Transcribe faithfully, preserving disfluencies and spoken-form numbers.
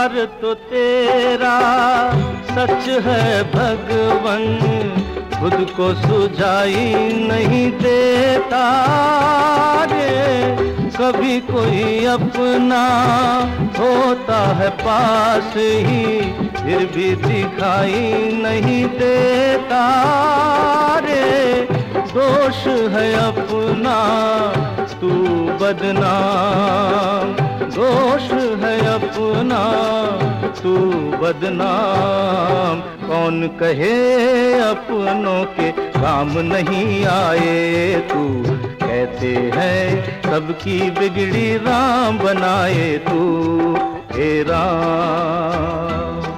प्यार तो तेरा सच है भगवन, खुद को सुझाई नहीं देता रे। कभी कोई अपना होता है पास ही, फिर भी दिखाई नहीं देता रे। दोष है अपना तू बदनाम, दोष है अपना तू बदनाम। कौन कहे अपनों के काम नहीं आए तू, कहते हैं सबकी बिगड़ी राम बनाए तू हे राम।